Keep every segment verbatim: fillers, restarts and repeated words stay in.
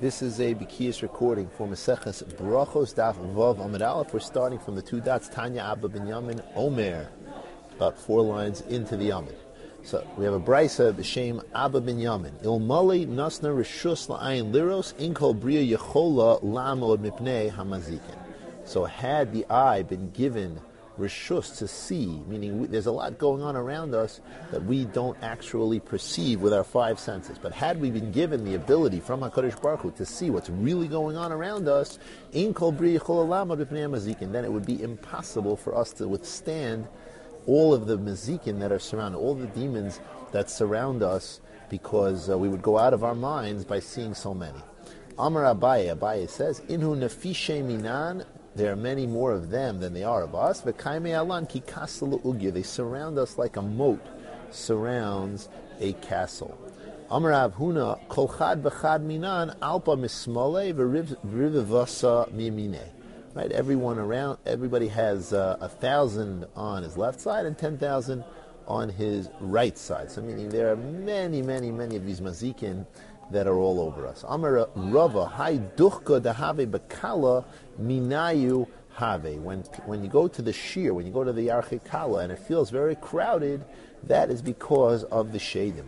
This is a Bikiyas recording for Maseches Brachos Daf Vav Amud Aleph. We're starting from the two dots, Tanya Abba Binyamin Omer, about four lines into the Amud. So we have a Brisa b'shem Abba Binyamin. Ilmali Nasna Rishus La'ayin Liros Inkol Bria Yechola Lamod Mipnei Hamazikin. So had the eye been given Rishus to see, meaning we, there's a lot going on around us that we don't actually perceive with our five senses. But had we been given the ability from HaKadosh Baruch Hu to see what's really going on around us, in Kol Bri Yechol Olam B'Pnei Mazikin, then it would be impossible for us to withstand all of the mazikin that are surrounding, all the demons that surround us, because uh, we would go out of our minds by seeing so many. Amar Abaye, Abaye says, Inhu nefishe minan, there are many more of them than they are of us. V'kaimei alan ki kasel ugya, they surround us like a moat surrounds a castle. Amar Avhuna, kol chad v'chad minan, alpa mismale v'rivivasa mimine. Right, everyone around, everybody has uh, a thousand on his left side and ten thousand on his right side. So meaning there are many, many, many of these mazikin that are all over us. Amar Rava, hay duchka dehave bekala minayu have. When when you go to the shir, when you go to the Yarchei Kala, and it feels very crowded, that is because of the shadim.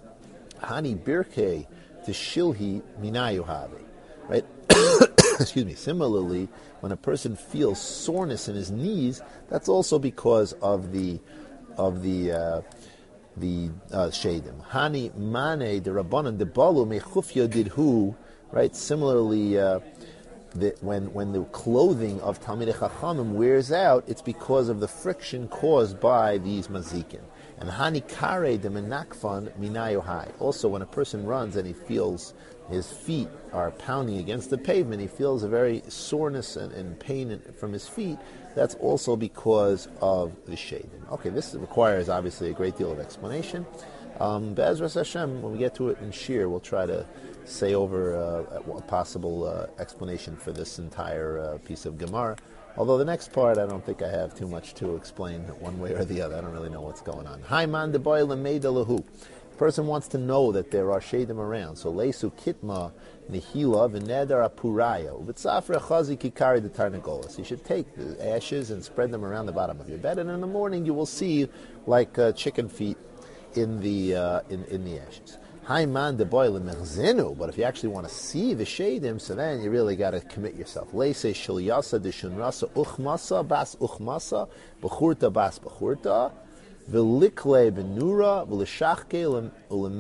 Hani birke teshilhi minayu have. Right. Excuse me. Similarly, when a person feels soreness in his knees, that's also because of the of the uh, the uh, shadim. Hani mane de rabbanan de balu mechufya did who, right? Similarly, uh, the, when when the clothing of Talmidei Chachamim wears out, it's because of the friction caused by these mazikin. And hani kare de menakfan minayu hai. Also, when a person runs and he feels his feet are pounding against the pavement, he feels a very soreness and, and pain from his feet. That's also because of the shadim. Okay, this requires obviously a great deal of explanation. Um, Be'ezras Hashem, when we get to it in Shir, we'll try to say over uh, a possible uh, explanation for this entire uh, piece of Gemara. Although the next part, I don't think I have too much to explain one way or the other. I don't really know what's going on. Haiman de boy lemeida lahu. Person wants to know that there are shadim around. So leisu kitma nihila v'neder apuraya u'v'tzafre chazi kikari detarnagolas. You should take the ashes and spread them around the bottom of your bed, and in the morning you will see like uh, chicken feet in the uh, in in the ashes. Haiman de boy lemerzenu. But if you actually want to see the shadim, so then you really got to commit yourself. Leise shilyasa de shunrasa uchmasa bas uchmasa b'churta bas b'churta. V'likle benura v'lishachke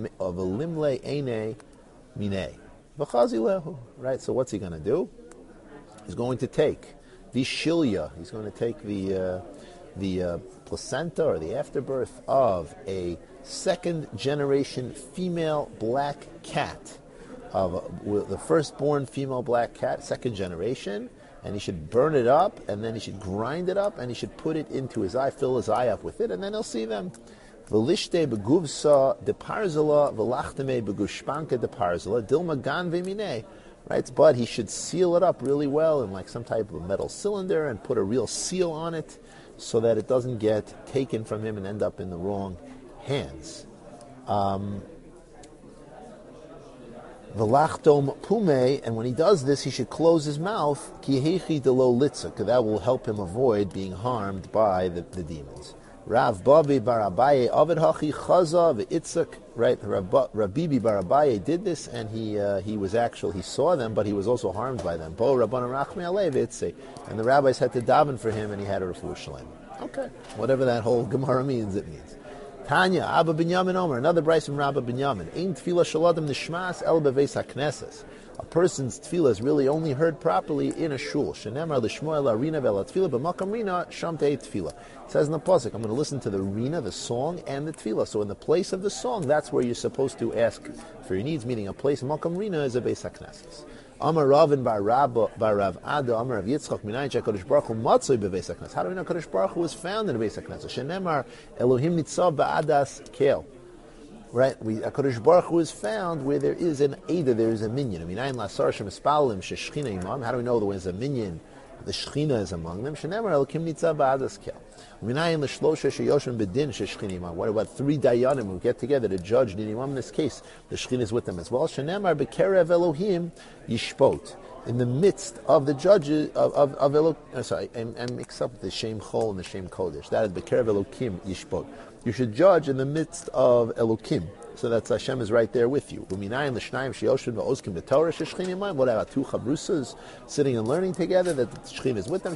v'limle ene mine v'chazilehu. Right. So what's he going to do? He's going to take the shilya. He's going to take the uh, the uh, placenta or the afterbirth of a second generation female black cat, of uh, the firstborn female black cat, second generation. And he should burn it up, and then he should grind it up, and he should put it into his eye, fill his eye up with it, and then he'll see them. V'lishte beguvsa de parzala, v'lachteme begushpanka de parzala, dilma gan v'mine. Right, but he should seal it up really well in like some type of a metal cylinder and put a real seal on it so that it doesn't get taken from him and end up in the wrong hands. Um, V'lachtom pume, and when he does this, he should close his mouth, ki hechi de lo litza, because that will help him avoid being harmed by the, the demons. Rav Babi bar Abaye Avid hachi chaza v'itzak, right? Rabbi bar Abaye did this, and he uh, he was actually he saw them, but he was also harmed by them. Bo Rabbanan rachmei alei v'itzay, and the rabbis had to daven for him, and he had a refuah shalem. Okay, whatever that whole Gemara means, it means. Tanya, Abba Binyamin Omer, another Bryce from Rabba Binyamin. Ein tefillah shaladim nishmas el beveis hakneses. A person's tefillah is really only heard properly in a shul. Shenemar l'shmoel arina ve'la tefillah b'makam rina shamtei tefillah. It says in the pasuk, I'm going to listen to the rina, the song, and the tefillah. So in the place of the song, that's where you're supposed to ask for your needs, meaning a place, makam rina is a beis hakneses. Amar Ravin bar Rav Ada, Amar Rav Yitzchak, Minayin Shekadosh Baruch Hu Matzoi beVeis HaKnesses. How do we know Kadosh Baruch Hu was found in the Beis HaKnesses? Shenemar Elohim Nitzav ba'adas Kel. Right, we Kadosh Baruch Hu is found where there is an Eidah, there is a minyan. Minayin Lasar Shem Espalim Sheshchina Imam. How do we know there is a minyan The Shechina is among them. Shenemar Elokim nitzav ba'adas kel. U'minayin l'shlosha sheyoshim bedin sheshchina imam. What about three dayanim who get together to judge the imam? In this case, the Shechina is with them as well. Shenemar bekerev Elohim yishpot. In the midst of the judges of of, of Elohim, uh, sorry, and, and mix up the Shem Chol and the Shem Kodesh. That is bekerev Elokim yishpot. You should judge in the midst of Elokim. So that's Hashem is right there with you. What about two chabrusas sitting and learning together that the Shechina is with them?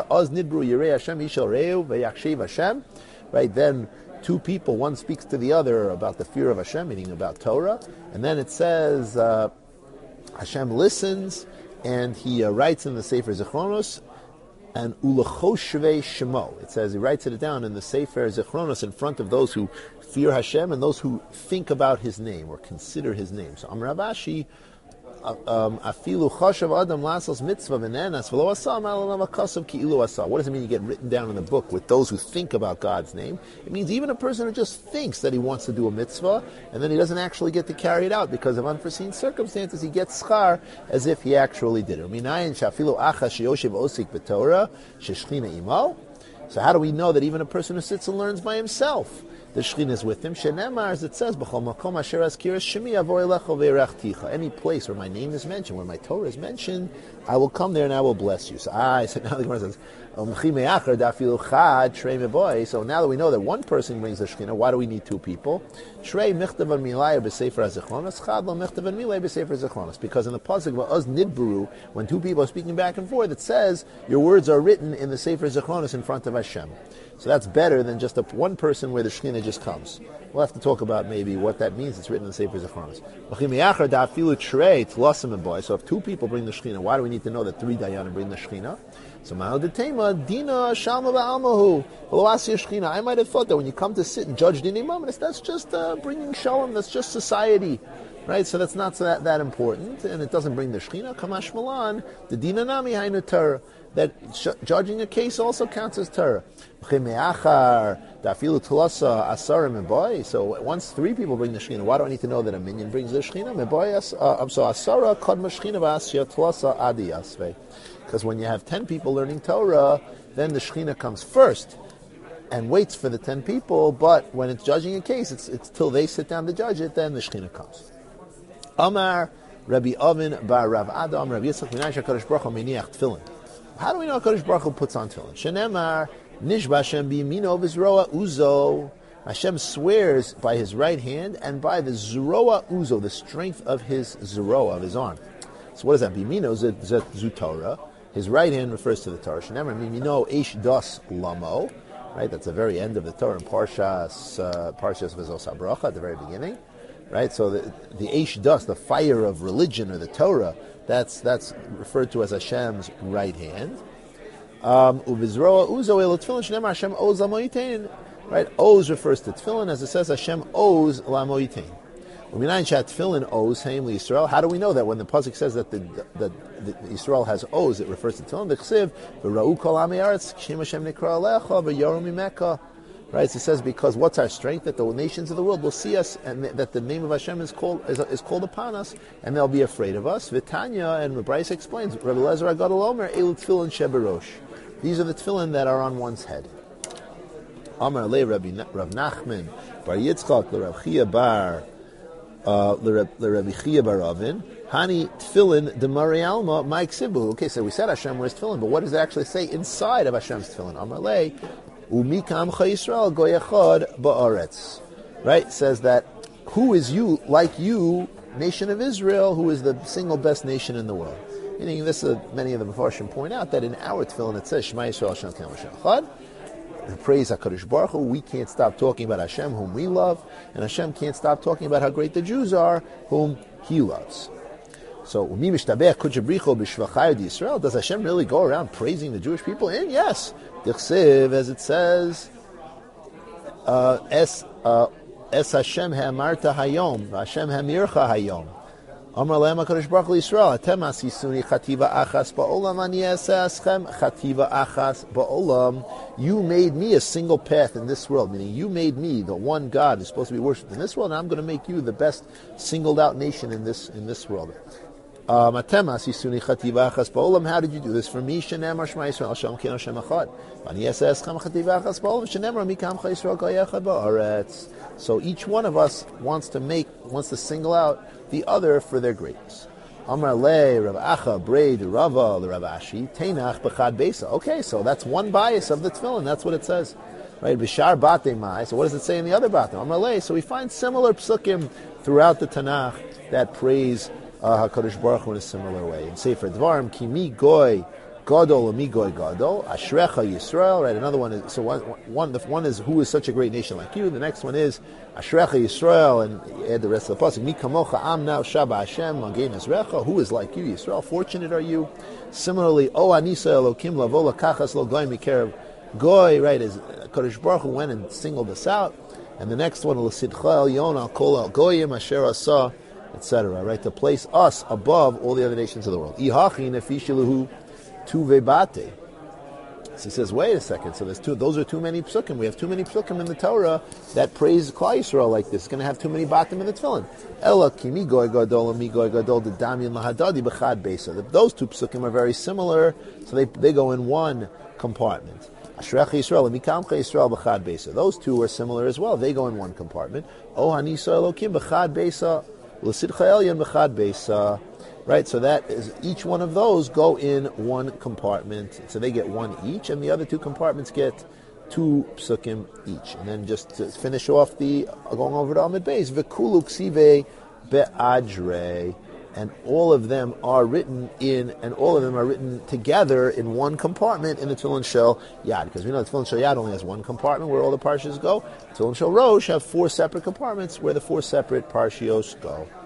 Right, then two people, one speaks to the other about the fear of Hashem, meaning about Torah, and then it says uh, Hashem listens and he uh, writes in the Sefer Zichronos, and Ulachoshve Shemo. It says he writes it down in the Sefer Zichronos in front of those who fear Hashem and those who think about His name or consider His name. So Amar Rabashi, Afilu Choshav Adam Lasos Mitzvah V'Nenas V'Lo Asa Malanav Akasav Ki Ilu Asa. What does it mean you get written down in the book with those who think about God's name? It means even a person who just thinks that he wants to do a mitzvah and then he doesn't actually get to carry it out because of unforeseen circumstances, he gets schar as if he actually did it. Minayin Shafilu Acha Sheyoshev Osik B'Torah Sheshchina Imo. So how do we know that even a person who sits and learns by himself, the Shechina is with him? Shenemar, as it says, B'chol makom asher azkiras shemi avor elecho ve'erachticha. Any place where my name is mentioned, where my Torah is mentioned, I will come there and I will bless you. So I said, now the Gemara says, so now that we know that one person brings the Shechina, why do we need two people? Because in the pasuk va'oz nidburu, when two people are speaking back and forth, it says your words are written in the Sefer Zichronos in front of Hashem. So that's better than just a, one person where the Shechina just comes. We'll have to talk about maybe what that means. It's written in the Sefer Zichronos. So if two people bring the Shechina, why do we need to know that three dayanim bring the Shechina? So Ma'odetema, Dina, Shalma Ba'almahu, Shechina. I might have thought that when you come to sit and judge the imam, that's just uh, bringing shalom, that's just society. Right? So that's not so that, that important, and it doesn't bring the Shechina. Kamash Malan, the Dina Nami Hainu Torah. That sh- judging a case also counts as Torah. So once three people bring the Shechina, why do I need to know that a minion brings the Shechina? I'm sorry, Asara Kadma Shechina V'Asya Tlasa Adi Asvei. Because when you have ten people learning Torah, then the Shechina comes first and waits for the ten people, but when it's judging a case, it's, it's till they sit down to judge it, then the Shechina comes. Amar Rabbi Avin bar Rav Adam Rabbi Yitzchak Minay HaKadosh Baruch Hu Meniach Tefillin. How do we know HaKadosh Baruch Hu puts on tefillin? Shenemar Nishba Hashem b'yamino v'zroa uzo. Hashem swears by His right hand and by the zroa uzo, the strength of His zroa, of His arm. So what is that? B'yamino zu Torah. His right hand refers to the Torah. Shenemar b'yamino eish das lamo. Right, that's the very end of the Torah in Parshas uh, Parshas V'zos HaBracha at the very beginning. Right, so the the eish das, the fire of religion or the Torah, that's that's referred to as Hashem's right hand. Um, Uvizroa uzo el tefillin shenemar Hashem oz lamoyitein. Right, oz refers to tefillin, as it says Hashem oz lamoyitein. Uminayin shat tefillin oz heim liYisrael. How do we know that when the pasuk says that the that the, the Yisrael has oz, it refers to tefillin? The chsiv v'ra'u kol ami aretz shem Hashem nikra alecha v'yoru mimeka. Right, so it says because what's our strength? That the nations of the world will see us, and that the name of Hashem is called is, is called upon us, and they'll be afraid of us. Vitanya and Rabbi Bryce explains. Rabbi Lezer Agadol Omer El Tefillin Sheberosh. These are the tefillin that are on one's head. Amar Le Rabbi Rav Nachman Bar Yitzchak Le Rav Chia Bar Le Rabbi Chia Bar Avin Hani Tefillin de Mari Alma Mike Sibu. Okay, so we said Hashem wears tefillin, but what does it actually say inside of Hashem's tefillin? Amar Le Umikam Yisrael Goyachad Ba'aretz. Right? Says that who is you, like you, nation of Israel, who is the single best nation in the world. Meaning this, uh, many of the Mefarshim point out that in our tefillin it says Shema Yisrael Hashem Elokeinu Hashem Echad. And praise HaKadosh Baruch Hu. We can't stop talking about Hashem, whom we love, and Hashem can't stop talking about how great the Jews are, whom He loves. So, does Hashem really go around praising the Jewish people? And yes, as it says, uh, Es Es Hashem ha'amarta hayom, Hashem ha'mircha hayom. Amar le'em HaKadosh Baruch Hu Yisrael, Atem asisuni chativa achas ba'olam, ani eseh aschem chativa achas ba'olam. You made me a single path in this world, meaning you made me the one God who's supposed to be worshipped in this world, and I'm going to make you the best singled out nation in this in this world. Matemas Yisuni Chativachas Ba'olam. How did you do this? For me, Shenemar Shema Yisrael Hashem Kino Hashem Echad. V'ani Eseschem Chativachas Ba'olam Shenemar Mikamcha Yisrael Kayechad Ba'aretz. So each one of us wants to make, wants to single out the other for their greatness. Amar Le Rav Acha Braid Rava the Rav Ashi Teinach B'Chad Beisa. Okay, so that's one bias of the tefillin. That's what it says, right? B'Shar Batei Mai. So what does it say in the other Batei? Amar Le. So we find similar psukim throughout the Tanakh that praise uh, Hakadosh Baruch Hu in a similar way. In Sefer Dvarim, Ki mi goy gadol mi goy gadol Ashrecha Yisrael. Right. Another one is so one. One the one is who is such a great nation like you. The next one is Ashrecha Yisrael, and add the rest of the pasuk. Mi kamocha am now Shaba Hashem Magen Ezrecha. Who is like you, Yisrael? Fortunate are you. Similarly, O Anisa Elokim Lavo Lakachas Lo Goy Mikerev Goy. Right. Is Hakadosh Baruch Hu went and singled us out. And the next one, L'sidcha Elyon Al Kol Al Goyim Asher Asa, et cetera. Right, to place us above all the other nations of the world. Ihachi Nefishiluhu Tuve Bate. So he says, wait a second. So there's two. Those are too many psukim. We have too many psukim in the Torah that praise Klal Yisrael like this. It's going to have too many batim in the tefillin. Ela ki mi goy gadol mi goy gadol de damyan lahadadi b'chad beisa. Those two psukim are very similar, so they they go in one compartment. Ashrecha Yisrael and Mikamcha Yisrael b'chad beisa. Those two are similar as well. They go in one compartment. Oh Hanisa Elokim b'chad beisa, l'sidcha elyon b'chad beisa. Right, so that is each one of those go in one compartment. So they get one each, and the other two compartments get two psukim each. And then just to finish off the going over to Amid Beis, v'kulu ksive be'adre. And all of them are written in, and all of them are written together in one compartment in the Tefillin Shel Yad. Because we know the Tefillin Shel Yad only has one compartment where all the parshas go. Tefillin Shel Rosh have four separate compartments where the four separate parshios go.